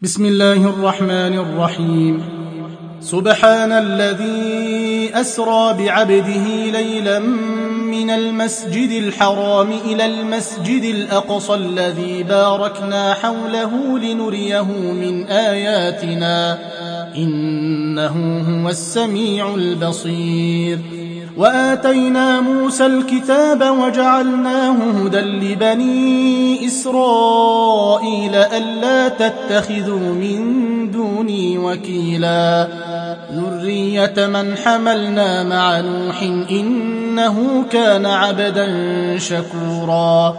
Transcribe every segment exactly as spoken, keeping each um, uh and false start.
بسم الله الرحمن الرحيم. سبحان الذي أسرى بعبده ليلا من المسجد الحرام إلى المسجد الأقصى الذي باركنا حوله لنريه من آياتنا إنه هو السميع البصير. وآتينا موسى الكتاب وجعلناه هدى لبني إسرائيل ألا تتخذوا من دوني وكيلا ذرية من حملنا مع نوح إنه كان عبدا شكورا.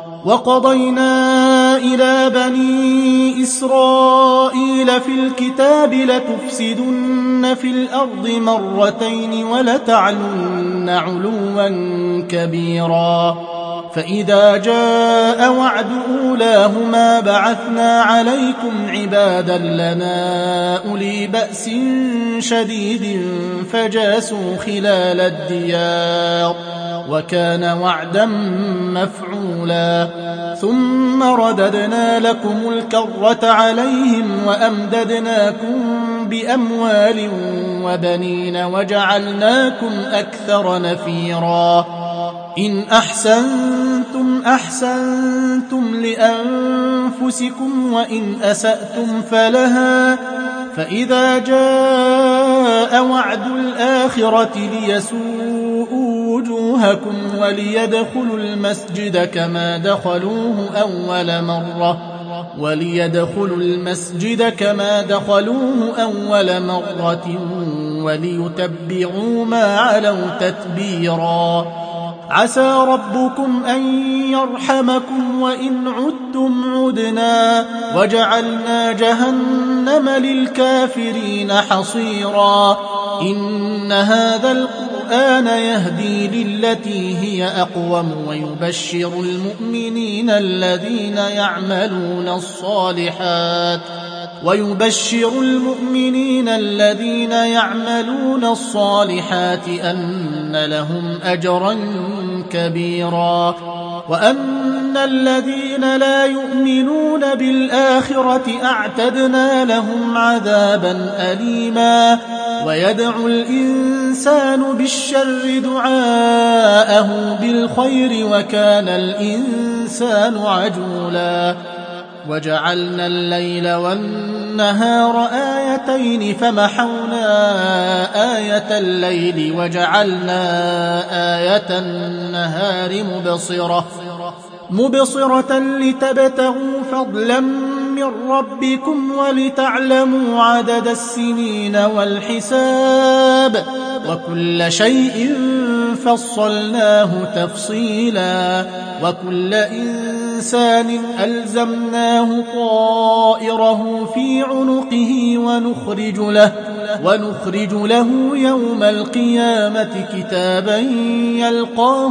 وقضينا إلى بني إسرائيل في الكتاب لتفسدن في الأرض مرتين ولتعلن علوا كبيرا. فإذا جاء وعد أولاهما بعثنا عليكم عبادا لنا أولي بأس شديد فجاسوا خلال الديار وكان وعدا مفعولا. ثم رددنا لكم الكرة عليهم وأمددناكم بأموال وبنين وجعلناكم أكثر نفيرا. إن أحسنتم أحسنتم لأنفسكم وإن أسأتم فلها. فإذا جاء وعد الآخرة ليسوءوا وجوهكم وليدخلوا المسجد كما دخلوه أول مرة وليدخلوا المسجد كما دخلوه أول مرة وليتبعوا ما علوا تتبيرا. عسى ربكم أن يرحمكم وإن عدتم عدنا وجعلنا جهنم للكافرين حصيرا. إن هذا القرآن يهدي للتي هي أقوم ويبشر المؤمنين الذين يعملون الصالحات ويبشر المؤمنين الذين يعملون الصالحات أن لهم أجرا كبيرا. وأن الذين لا يؤمنون بالآخرة أعتدنا لهم عذابا أليما. ويدعو الإنسان بالشر دعاءه بالخير وكان الإنسان عجولا. وجعلنا الليل والنهار آيتين فمحونا آية الليل وجعلنا آية النهار مبصرة مبصرة لتبتغوا فضلا من ربكم ولتعلموا عدد السنين والحساب وكل شيء فصلناه تفصيلا. وكل إنسان ألزمناه طائره في عنقه ونخرج له, ونخرج له يوم القيامة كتابا يلقاه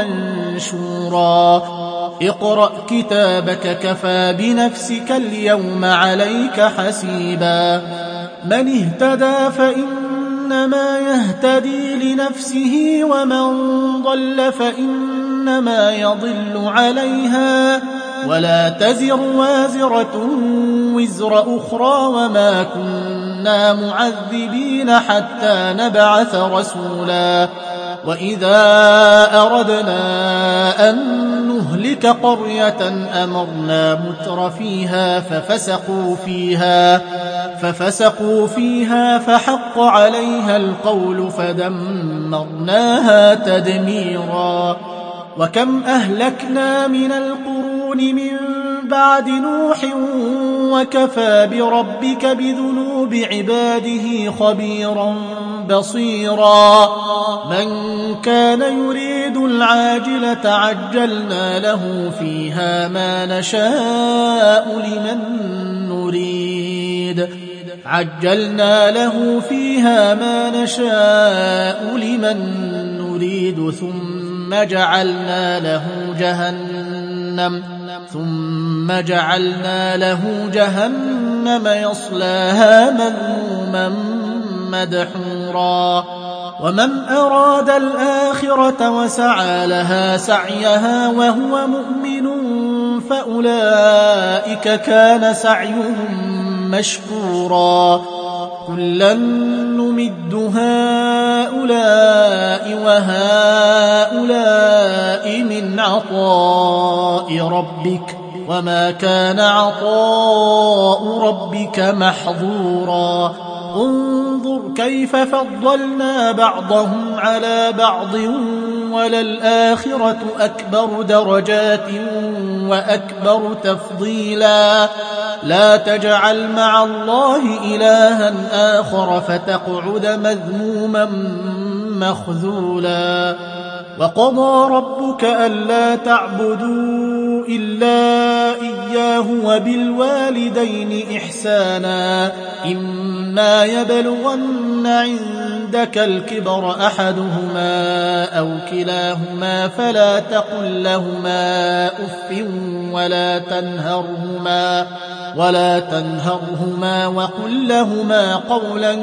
منشورا. اقرأ كتابك كفى بنفسك اليوم عليك حسيبا. من اهتدى فإنما يهتدي لنفسه ومن ضل فإنما يضل عليها ولا تزر وازرة وزر أخرى وما كنا معذبين حتى نبعث رسولا. وإذا أردنا أن نهلك قرية أمرنا متر فيها ففسقوا فيها ففسقوا فيها فحق عليها القول فدمرناها تدميرا. وكم أهلكنا من القرون من بعد نوح وكفى بربك بذنوب عباده خبيرا بصيرا. من كان يريد العاجلة عجلنا له فيها ما نشاء لمن نريد عجلنا له فيها ما نشاء لمن نريد ثم جعلنا له جهنم ثم جعلنا له جهنم يصلاها مذموما مدحورا. ومن أراد الآخرة وسعى لها سعيها وهو مؤمن فأولئك كان سعيهم مشكورا كلا نمد هؤلاء وهؤلاء من عطاء ربك وما كان عطاء ربك محظورا انظر كيف فضلنا بعضهم على بعض وللآخرة أكبر درجات وأكبر تفضيلا لا تجعل مع الله إلها آخر فتقعد مذموما مخذولا وقضى ربك ألا تعبدوا إلا إياه وبالوالدين إحسانا إما يبلغن عندك الكبر أحدهما أو كلاهما فلا تقل لهما أف ولا تنهرهما ولا تنهرهما وقل لهما قولا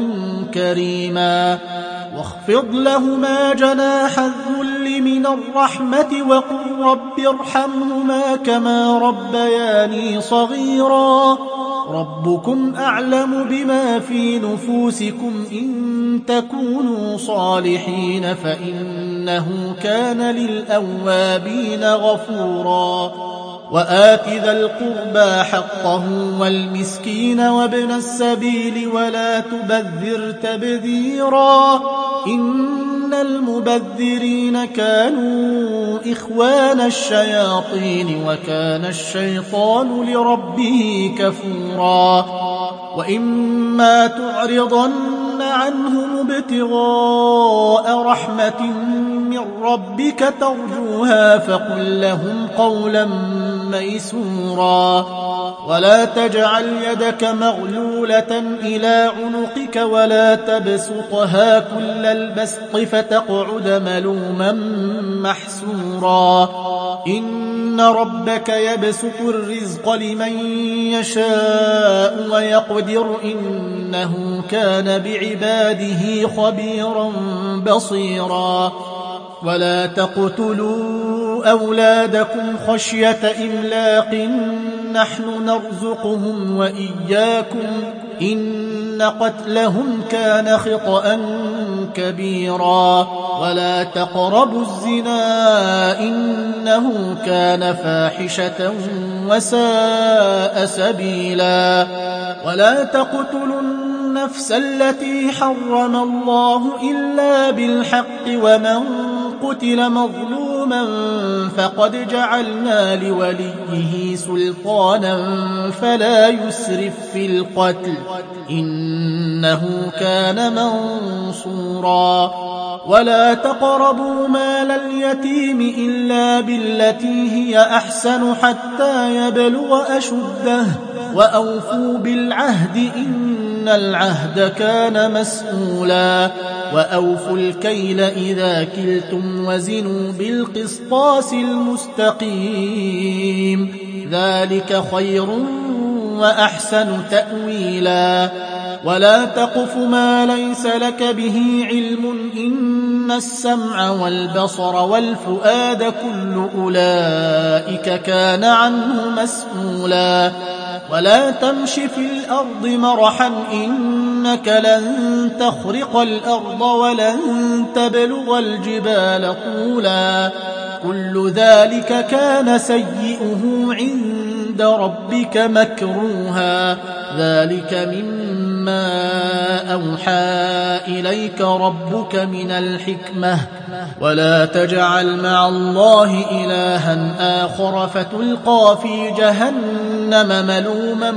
كريما واخفض لهما جناح الذل من الرحمة وقل رب ارحمهما كما ربياني صغيرا ربكم أعلم بما في نفوسكم إن تكونوا صالحين فإنه كان للأوابين غفورا وآت ذا القربى حقه والمسكين وابن السبيل ولا تبذر تبذيرا إن المبذرين كانوا إخوان الشياطين وكان الشيطان لربه كفورا وإما تعرضن عنهم ابتغاء رحمة من ربك ترجوها فقل لهم قولا ميسورا ولا تجعل يدك مغلولة إلى عنقك ولا تبسطها كل البسط فتقعد ملوما محسورا إن ربك يبسط الرزق لمن يشاء ويقدر إنه كان بعباده خبيرا بصيرا ولا تقتلوا أولادكم خشية إملاق نحن نرزقهم وإياكم إن قتلهم كان خطأ كبيرا ولا تقربوا الزنا إنه كان فاحشة وساء سبيلا ولا تقتلوا النفس التي حرم الله إلا بالحق ومن قتل مظلوما فقد جعلنا لوليه سلطانا فلا يسرف في القتل إنه كان منصورا ولا تقربوا مال اليتيم إلا بالتي هي أحسن حتى يبلغ أشده وأوفوا بالعهد إن العهد كان مسؤولا وأوفوا الكيل إذا كلتم وزنوا بالقسطاس المستقيم ذلك خير وأحسن تأويلا ولا تقف ما ليس لك به علم إن السمع والبصر والفؤاد كل أولئك كان عنه مسؤولا ولا تمش في الأرض مرحا إنك لن تخرق الأرض ولن تبلغ الجبال طولا كل ذلك كان سيئه عند ربك مكروها ذلك مما أوحى إليك ربك من الحكمة ولا تجعل مع الله إلها آخر فتلقى في جهنم ملوما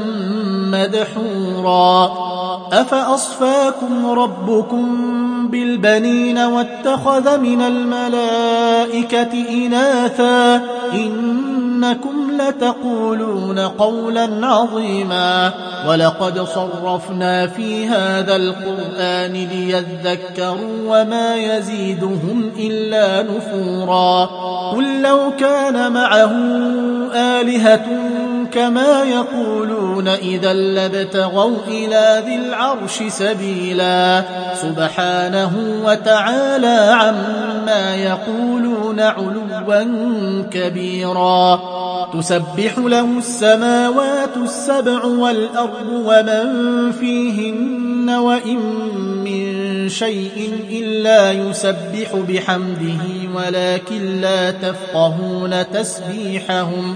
مدحورا أفأصفاكم ربكم بالبنين واتخذ من الملائكة إناثا إنكم لتقولون قولا عظيما ولقد صرفنا في هذا القرآن ليذكروا وما يزيدهم إلا نفورا قل لو كان معه آلهة كما يقولون إذا لابتغوا إلى ذي العرش سبيلا سبحانه وتعالى عما يقولون علوا كبيرا تسبح له السماوات السبع والأرض ومن فيهن وإن من شيء إلا يسبح بحمده ولكن لا تفقهون تسبيحهم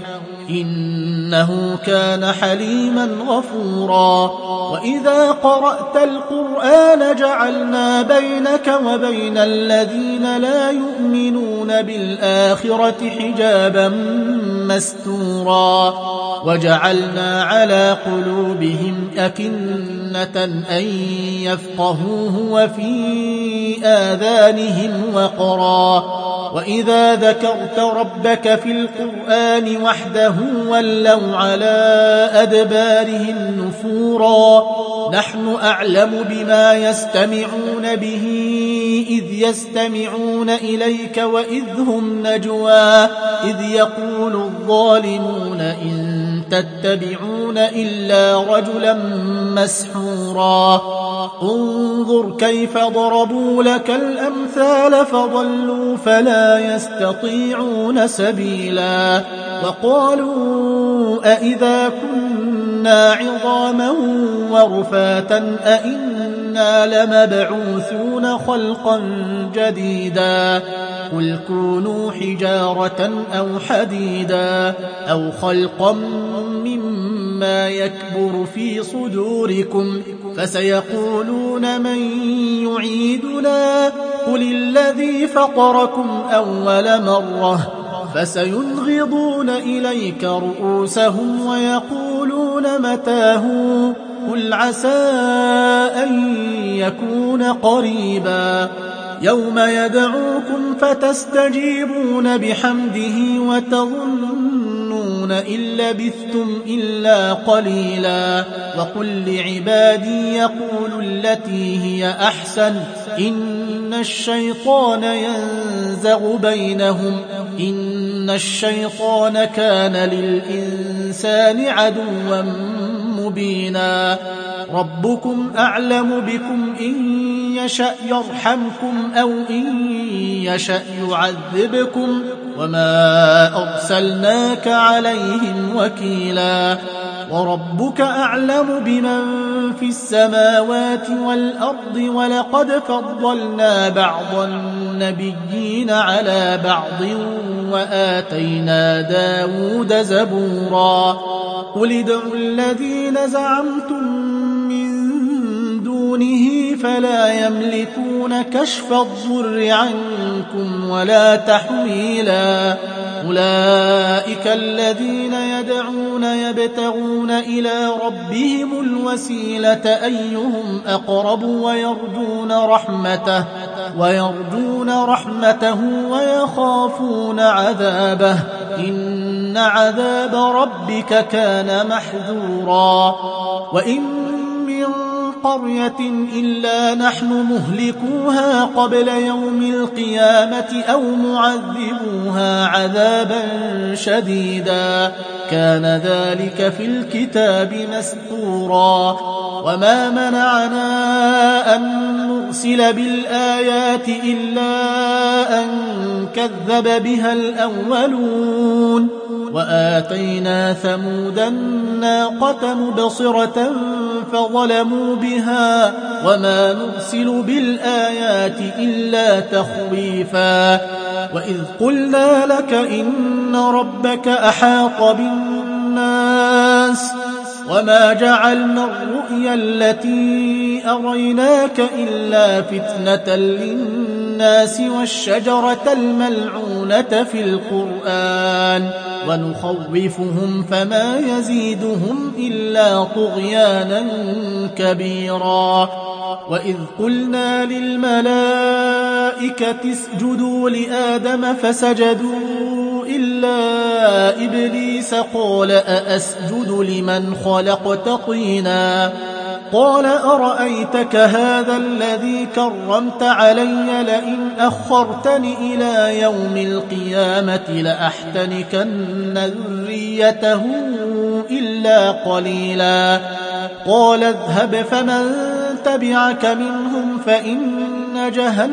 إنه كان حليما غفورا وإذا قرأت القرآن جعلنا بينك وبين الذين لا يؤمنون بالآخرة حجابا مستورا وجعلنا على قلوبهم أكنة أن يفقهوه وفي آذانهم وقرا وإذا ذكرت ربك في القرآن وحده ولوا على أدبارهم نفورا نحن أعلم بما يستمعون به إذ يستمعون إليك وإذ هم نجوى إذ يقول الظالمون إن تتبعون إلا رجلا مسحورا انظر كيف ضربوا لك الأمثال فضلوا فلا يستطيعون سبيلا وقالوا أئذا كنا عظاما ورفاتا أئنا لمبعوثون خلقا جديدا قل كونوا حجارة أو حديدا أو خلقا مما يكبر في صدوركم فسيقولون من يعيدنا قل الذي فطركم أول مرة فسينغضون إليك رؤوسهم ويقولون متاه قل عسى أن يكون قريبا يوم يدعوكم فتستجيبون بحمده وتظنون إن لبثتم إلا قليلا وقل لعبادي يقولوا التي هي أحسن إن الشيطان ينزغ بينهم إن الشيطان كان للإنسان عدوا مبينا ربكم أعلم بكم إن يشأ يرحمكم أو إن يشأ يعذبكم وما أرسلناك عليهم وكيلا وربك أعلم بمن في السماوات والأرض ولقد فضلنا بعض النبيين على بعض وآتينا داود زبورا قل ادعوا الذين زعمتم من دونه فلا يملكون كشف الضر عنكم ولا تحويلا أولئك الذين يدعون يبتغون إلى ربهم الوسيلة أيهم أقرب ويرجون رحمته ويرجون رحمته ويخافون عذابه إن عذاب ربك كان محذورا وإن من قرية إلا نحن مهلكوها قبل يوم القيامة أو معذبوها عذابا شديدا كان ذلك في الكتاب مسطورا وما منعنا أن نرسل بالآيات إلا أن كذب بها الأولون وآتينا ثمود الناقة مبصرة فظلموا بها وما نرسل بالآيات إلا تخويفا وإذ قلنا لك إن ربك أحاط بالناس وما جعلنا الرؤيا التي أريناك إلا فتنة للناس والشجرة الملعونة في القرآن ونخوفهم فما يزيدهم إلا طغيانا كبيرا وإذ قلنا للملائكة اسجدوا لآدم فسجدوا إلا إبليس قال أأسجد لمن خلقت طينا قال أرأيتك هذا الذي كرمت علي لئن أخرتني إلى يوم القيامة لأحتنكن ذريته إلا قليلا قال اذهب فمن تبعك منهم فإن جهنم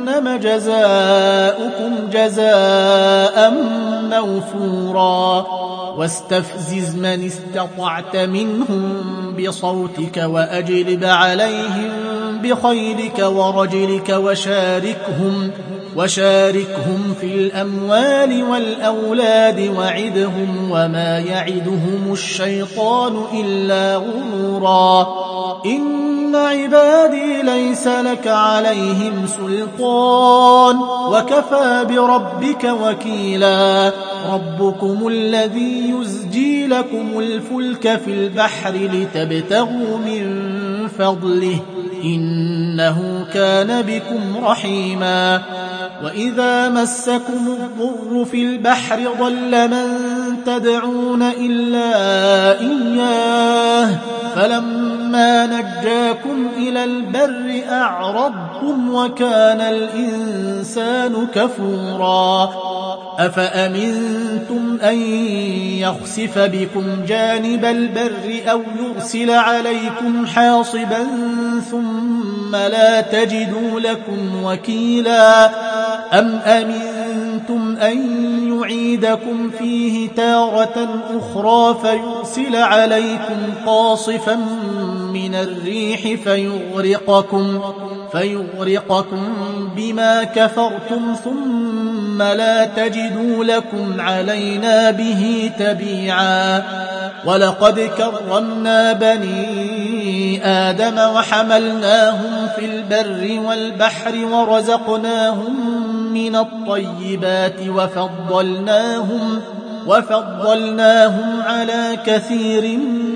جهنم جزاؤكم جزاء موفورا واستفزز من استطعت منهم بصوتك وأجلب عليهم بخيلك ورجلك وشاركهم وشاركهم في الأموال والأولاد وعدهم وما يعدهم الشيطان إلا غرورا إن عبادي ليس لك عليهم سلطان وكفى بربك وكيلا ربكم الذي يزجي لكم الفلك في البحر لتبتغوا من فضله إنه كان بكم رحيما وإذا مسكم الضر في البحر ضل من تدعون إلا إياه فلما نجاكم إلى البر أعرضتم وكان الإنسان كفورا أفأمنتم أن يخسف بكم جانب البر أو يرسل عليكم حاصبا ثم لا تجدوا لكم وكيلا أم أمنتم أن يعيدكم فيه تارة أخرى فيرسل عليكم قاصفا من الريح فيغرقكم, فيغرقكم بما كفرتم ثم لا تجدوا لكم علينا به تبيعا ولقد كرمنا بني آدم وحملناهم في البر والبحر ورزقناهم من الطيبات وفضلناهم, وفضلناهم على كثير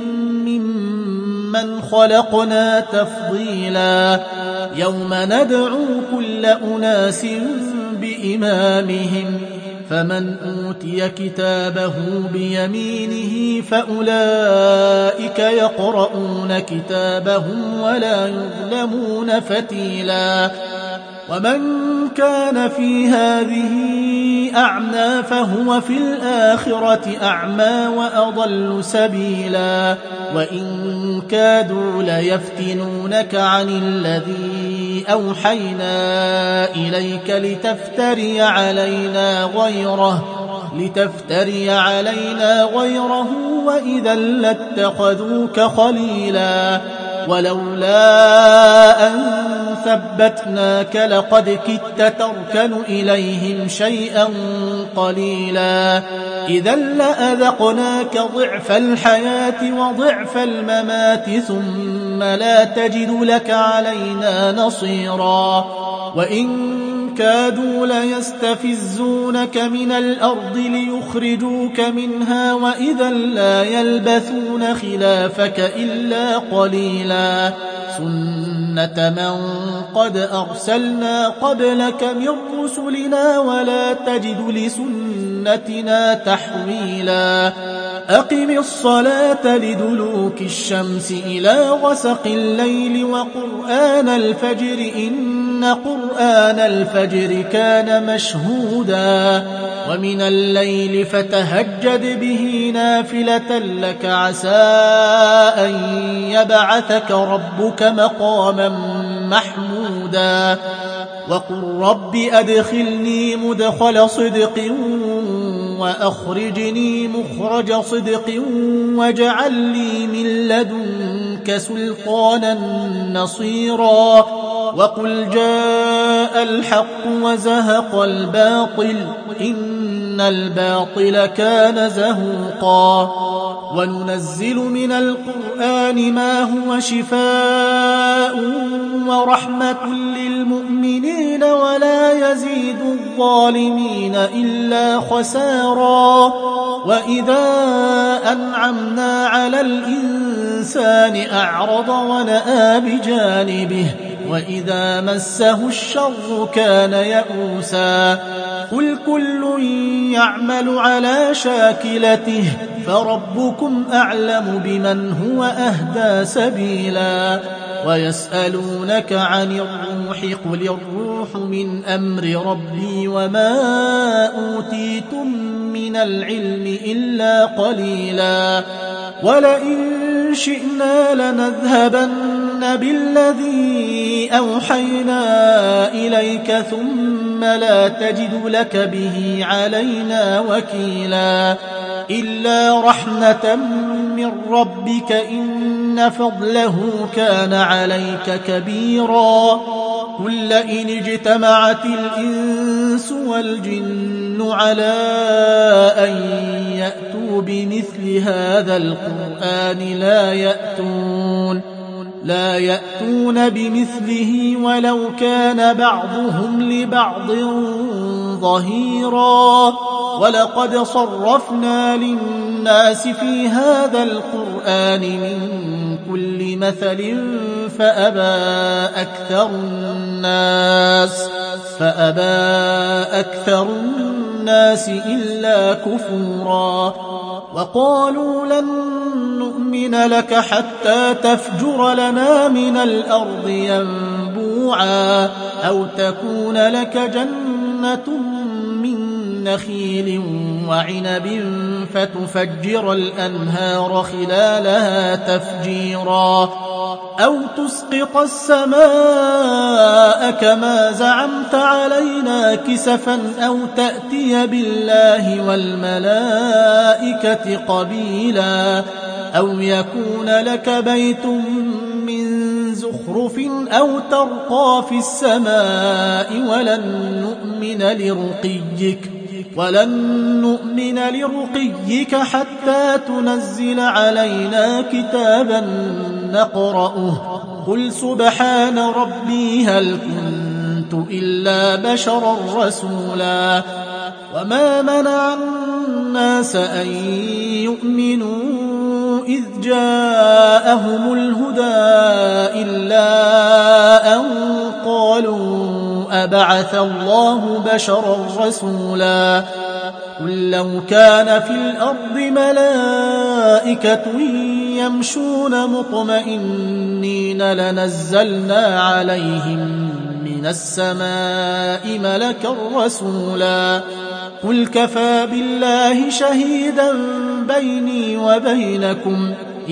ممن خلقنا تفضيلا يوم ندعو كل أناس بإمامهم فمن أوتي كتابه بيمينه فأولئك يقرؤون كتابهم ولا يظلمون فتيلا ومن كان في هذه أعمى فهو في الآخرة أعمى وأضل سبيلا وإن كادوا ليفتنونك عن الذي أوحينا إليك لتفتري علينا غيره لتفتري علينا غيره وإذا لاتخذوك خليلا ولولا أن ثبتناك لقد كدت تركن إليهم شيئا قليلا إذا لأذقناك ضعف الحياة وضعف الممات ثم لا تجد لك علينا نصيرا وإن كادوا ليستفزونك من الأرض ليخرجوك منها وإذا لا يلبثون خلافك إلا قليلا سنة من قد أرسلنا قبلك من رسلنا ولا تجد لسنتنا تحويلا أقم الصلاة لدلوك الشمس إلى غسق الليل وقرآن الفجر إن قرآن الفجر كان مشهودا ومن الليل فتهجد به نافلة لك عسى أن يبعثك ربك مقاما محمودا وقل رب أدخلني مدخل صدق وأخرجني مخرج صدق واجعل لي من لدنك سلطانا نصيرا وقل جاء الحق وزهق الباطل إن الباطل كان زهوقا وننزل من القرآن ما هو شفاء ورحمة للمؤمنين ولا يزيد الظالمين إلا خسارا وإذا أنعمنا على الإنسان أعرض ونأى بجانبه وإذا مسه الشر كان يئوسا قل كل يعمل على شاكلته فربكم أعلم بمن هو أهدى سبيلا ويسألونك عن الروح قل الروح من أمر ربي وما أوتيتم من العلم إلا قليلا ولئن شئنا لنذهبن بالذي أوحينا إليك ثم لا تجد لك به علينا وكيلا إلا رحمة من ربك إن فضله كان عليك كبيرا قل لئن اجتمعت الإنس والجن على أن يأتوا بمثل هذا القرآن لا يأتون لا يأتون بمثله ولو كان بعضهم لبعض ظهيرا ولقد صرفنا للناس في هذا القرآن من كل مثل فأبى أكثر الناس فأبى أكثر الناس إلا كفورا وقالوا لن نؤمن لك حتى تفجر لنا من الأرض ينبوعا أو تكون لك جنة من نخيل وعنب فتفجر الأنهار خلالها تفجيرا أو تسقط السماء كما زعمت علينا كسفا أو تأتي بالله والملائكة قبيلا أو يكون لك بيت من زخرف أو ترقى في السماء ولن نؤمن لرقيك ولن نؤمن لرقيك حتى تنزل علينا كتابا نقرأه قل سبحان ربي هل كنت إلا بشرا رسولا وما منع الناس أن يؤمنوا إذ جاءهم الهدى إلا أن قالوا أبعث الله بشرا رسولا قل لو كان في الأرض ملائكة يمشون مطمئنين لنزلنا عليهم من السماء ملكا رسولا قل كفى بالله شهيدا بيني وبينكم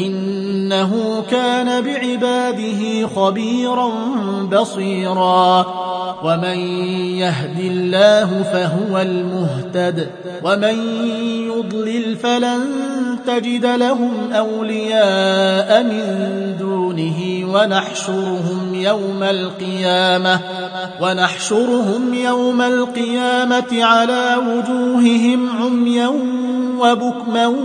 إنه كان بعباده خبيرا بصيرا ومن يهد الله فهو المهتد ومن يضلل فلن تجد لهم أولياء من دونه ونحشرهم يوم القيامة ونحشرهم يوم القيامة على وجوههم عميا وبكما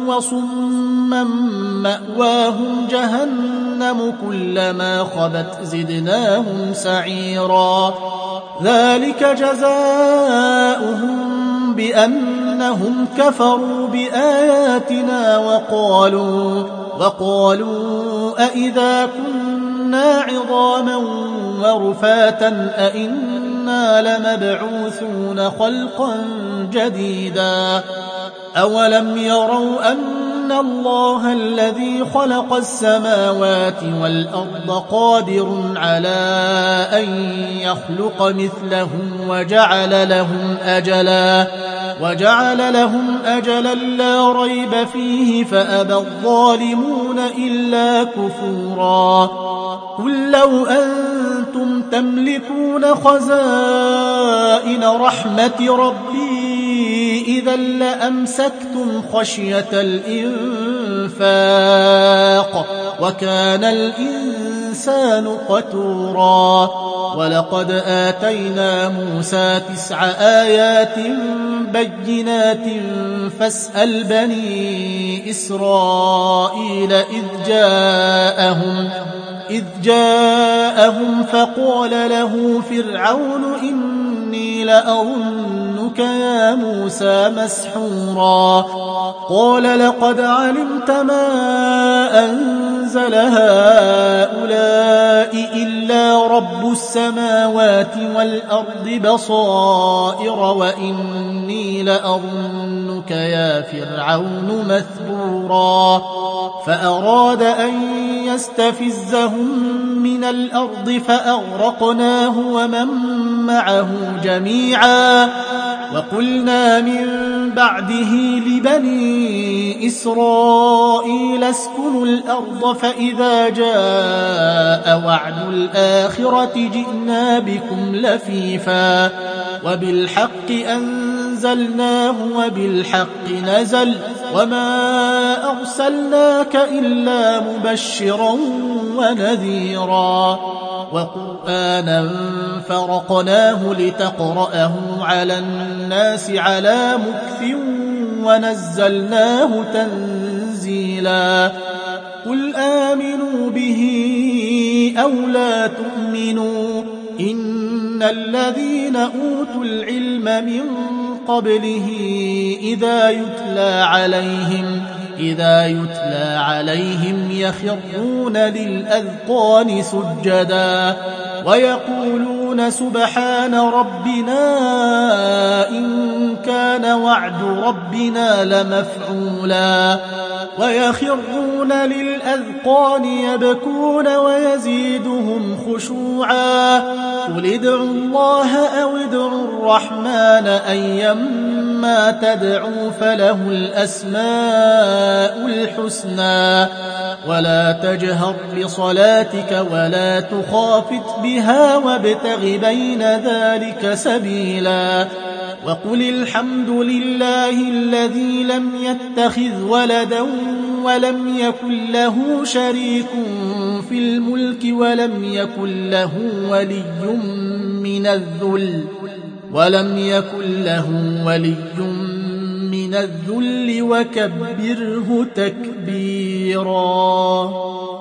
وصما مأواهم جهنم كلما خبت زدناهم سعيرا ذلك جزاؤهم بأنهم كفروا بآياتنا وقالوا وقالوا أئذا كنا عظاما ورفاتا أئنا لمبعوثون خلقا جديدا أولم يروا أن الله الذي خلق السماوات والأرض قادر على أن يخلق مثلهم وجعل لهم أجلا وجعل لهم أجلا لا ريب فيه فأبى الظالمون إلا كفورا قل لو أنتم تملكون خزائن رحمة ربي إذا لأمسكتم خشية الإنفاق وكان الإنسان قتورا ولقد آتينا موسى تسع آيات بينات فاسأل بني إسرائيل إذ جاءهم إذ جاءهم فقال له فرعون إني لأظنك يا موسى مسحورا قال لقد علمت ما أنزل هؤلاء إلا رب رب السماوات والأرض بصائر وإني لأظنك يا فرعون مثبورا فأراد أن يستفزهم من الأرض فأغرقناه ومن معه جميعا وقلنا من بعده لبني إسرائيل اسكنوا الأرض فإذا جاء وعد الآخرة جئنا بكم لفيفا وبالحق أنزلناه وبالحق نزل وما أرسلناك إلا مبشرا ونذيرا وقرآنا فرقناه لتقرأه على الناس على مكث ونزلناه تنزيلا قل آمنوا به أو لا تؤمنوا إن الذين أوتوا العلم من قبله إذا يتلى عليهم إذا يتلى عليهم يخرون للأذقان سجدا ويقولون سبحان ربنا إن كان وعد ربنا لمفعولا ويخرون للأذقان يبكون ويزيدهم خشوعا قل ادعوا الله أو ادعوا الرحمن أيما تدعوا فله الأسماء الحسنى ولا تجهر بصلاتك ولا تخافت بها وابتغ بين ذلك سبيلا وقل الحمد لله الذي لم يتخذ ولدا ولم يكن له شريك في الملك ولم يكن له ولي من الذل ولم يكن له ولي من الذل وكبره تكبيرا.